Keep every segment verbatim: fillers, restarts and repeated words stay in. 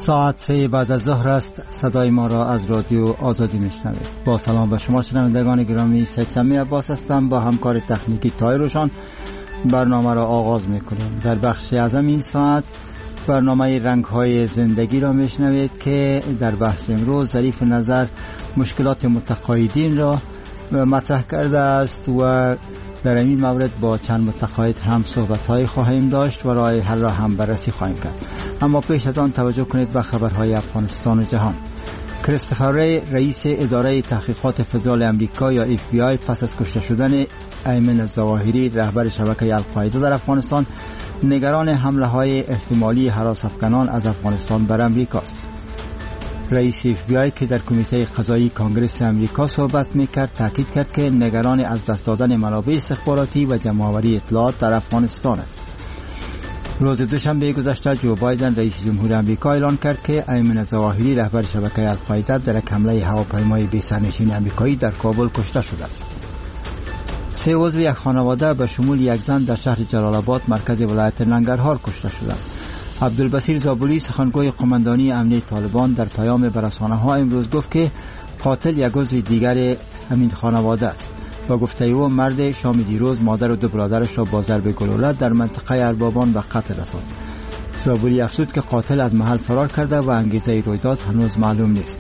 ساعت سه بعد از ظهر است. صدای ما را از رادیو آزادی میشنوید. با سلام به شما شنوندگان گرامی، سید سمی عباس هستم. با همکار تکنیکی طاهر روشن برنامه را آغاز میکنیم. در بخش اعظم این ساعت برنامه رنگ‌های زندگی را میشنوید که در بحث امروز ظریف نظر مشکلات متقاعدین را مطرح کرده است و در این مورد با چند متقاعد هم صحبت‌های خواهیم داشت و راه حل را هم بررسی خواهیم کرد. اما پیش از آن توجه کنید به خبرهای افغانستان و جهان. کریستوفر ری، رئیس اداره تحقیقات فدرال امریکا یا اف بی آی، پس از کشته شدن ایمن الظواهری رهبر شبکه القاعده در افغانستان، نگران حمله های احتمالی هراس افغانان از افغانستان بر امریکا است. رئیس اف بی آی که در کمیته قضایی کانگرس امریکا صحبت میکرد، تاکید کرد که نگران از دست دادن منابع استخباراتی و جمع‌آوری اطلاعات در افغانستان است. روز دوشنبه گذشته جو بایدن رئیس جمهور امریکا اعلان کرد که ایمن الظواهری رهبر شبکه القاعده در یک حمله هواپیمای بی سرنشین امریکایی در کابل کشته شده است. سه عضو یک خانواده به شمول یک زن در شهر جلال آباد مرکز ولایت ننگرهار کشته شدند. عبدالبصیر زابلی، سخنگوی قماندانی امنیه طالبان، در پیام به رسانه‌ها امروز گفت که قاتل یک عضو دیگر همین خانواده است. با گفته او مرد شام دیروز مادر و دو برادرش را با ضرب گلوله در منطقه اربابان به قتل رساند. زابلی افزود که قاتل از محل فرار کرده و انگیزه رویداد هنوز معلوم نیست.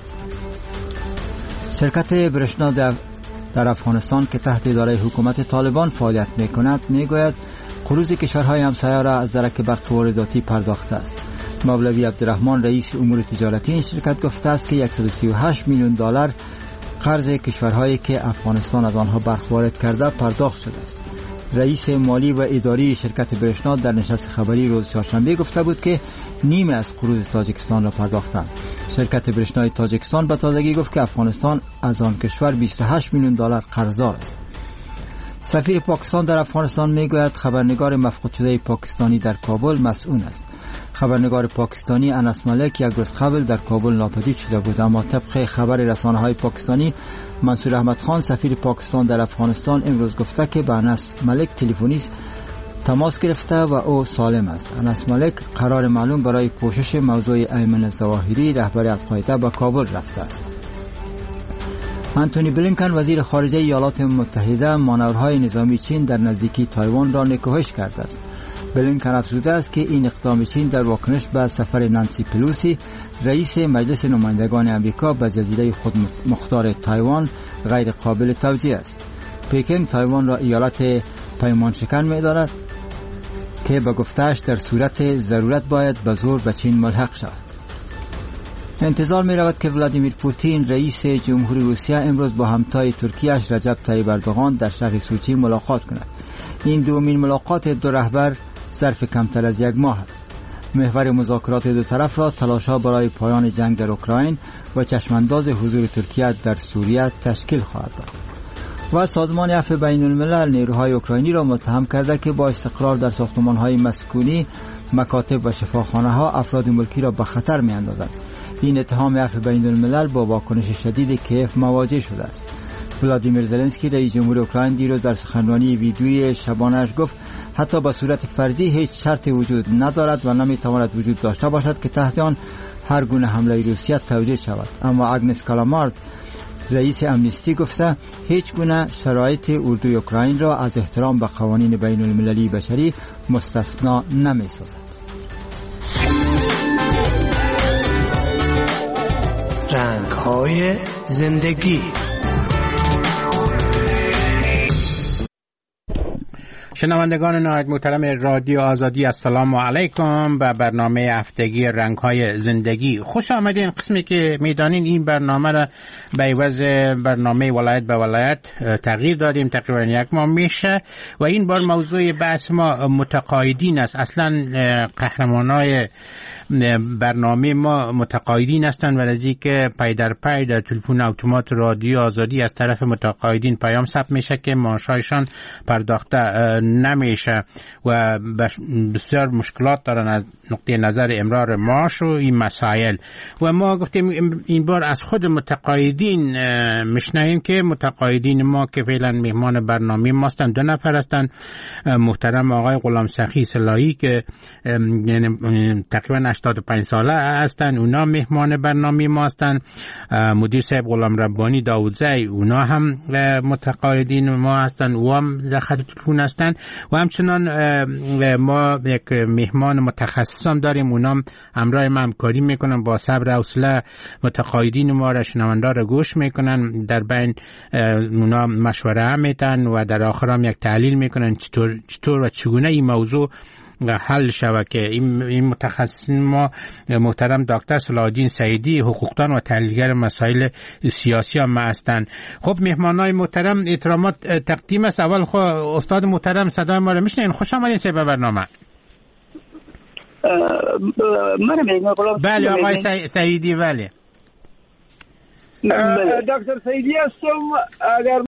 شرکت برشنا در افغانستان که تحت اداره حکومت طالبان فعالیت می‌کند، می‌گوید قروض کشورهای همسایه را از درک برق وارداتی پرداخته است. مولوی عبدالرحمن، رئیس امور تجارتی این شرکت، گفته است که صد و سی و هشت میلیون دلار قرض کشورهایی که افغانستان از آنها برق وارد کرده پرداخت شده است. رئیس مالی و اداری شرکت برشنا در نشست خبری روز چهارشنبه گفته بود که نیمه از قروض تاجیکستان را پرداختند. شرکت برشنای تاجیکستان به تازگی گفت که افغانستان از آن کشور بیست و هشت میلیون دلار قرضدار است. سفیر پاکستان در افغانستان میگوید خبرنگار مفقود شده پاکستانی در کابل مسئول است. خبرنگار پاکستانی انس ملک یک روز قبل در کابل ناپدید شده بود، اما طبق خبر رسانه‌های پاکستانی، منصور احمد خان، سفیر پاکستان در افغانستان، امروز گفته که به انس ملک تلفنی تماس گرفته و او سالم است. انس ملک قرار معلوم برای پوشش موضوع ایمن الظواهری رهبر القاعده به کابل رفته است. انتونی بلینکن، وزیر خارجه ایالات متحده، مانورهای نظامی چین در نزدیکی تایوان را نکوهش کرده است. بلینکن افزوده است که این اقدام چین در واکنش به سفر نانسی پلوسی، رئیس مجلس نمایندگان امریکا، به جزیره خود مختار تایوان غیر قابل توجیه است. پکینگ تایوان را ایالت پیمان شکن می‌داند که به گفته‌اش در صورت ضرورت باید به زور به چین ملحق شود. انتظار می رود که ولادیمیر پوتین، رئیس جمهوری روسیه، امروز با همتای ترکیه‌اش رجب طیب اردوغان در شهر سوچی ملاقات کند. این دومین ملاقات دو رهبر ظرف کمتر از یک ماه است. محور مذاکرات دو طرف را تلاش‌ها برای پایان جنگ در اوکراین و چشمانداز حضور ترکیه در سوریه تشکیل خواهد داد. و سازمان عفو بین الملل نیروهای اوکراینی را متهم کرده که با استقرار در ساختمان‌های مسکونی، مکاتب و شفاخانه‌ها افراد ملکی را به خطر می‌اندازد. این اتهام عفو بین الملل با واکنش شدید کیف مواجه شده است. ولادیمیر زلنسکی، رئیس جمهور اوکراین، دیروز در سخنرانی ویدیویی شبانه‌اش گفت حتی به صورت فرضی هیچ شرطی وجود ندارد و نمی‌تواند وجود داشته باشد که تحت آن هر گونه حمله روسیه توجیه شود. اما آگنس کالامارد، رئیس امنیستی، گفته هیچ گونه شرایط اردوی اوکراین را از احترام به قوانین بین المللی بشری مستثنا نمی‌سازد. رنگ‌های زندگی. شنوندگان نهایت محترم رادیو آزادی، السلام علیکم. به برنامه هفتگی رنگ‌های زندگی خوش آمدین. قسمی که میدانین این برنامه را به عوض برنامه ولایت به ولایت تغییر دادیم، تقریبا یک ماه میشه و این بار موضوع بحث ما متقاعدین است. اصلا قهرمانای برنامه ما متقاعدین هستند و از اینکه پی در پی در تلفن اتومات رادیو آزادی از طرف متقاعدین پیام ثبت میشه که معاشایشان پرداخته نمیشه و بسیار مشکلات دارن از نقطه نظر امرار معاش و این مسائل. و ما گفتیم این بار از خود متقاعدین میشنویم که متقاعدین ما که فعلا مهمان برنامه ما هستند دو نفر هستند. محترم آقای غلام سخی صلاحی که تقریبا هشتاد و پنج ساله هستن، اونا مهمان برنامه ما هستن. مدیر صاحب غلام ربانی داوودزی، اونا هم متقاعدین ما هستن، او هم در خط تلفن هستن. و همچنان ما یک مهمان متخصص هم داریم، اونا هم همراه ما همکاری میکنن، با صبر و حوصله متقاعدین ما را، شنوندا را گوش میکنن، در بین اونا مشوره هم میتن و در آخر هم یک تحلیل میکنن چطور چطور و چگونه این موضوع حل شود. که این, این متخصص ما محترم دکتر صلاح الدین سعیدی، حقوقدان و تحلیلگر مسائل سیاسی هم هستند. خب مهمانای محترم، احترامات تقدیم است. اول خب استاد محترم صدای ما رو میشنین؟ خوش آمدین به برنامه. من میگم بله آقای سعیدی. بله دکتر سعیدی هستم. اگر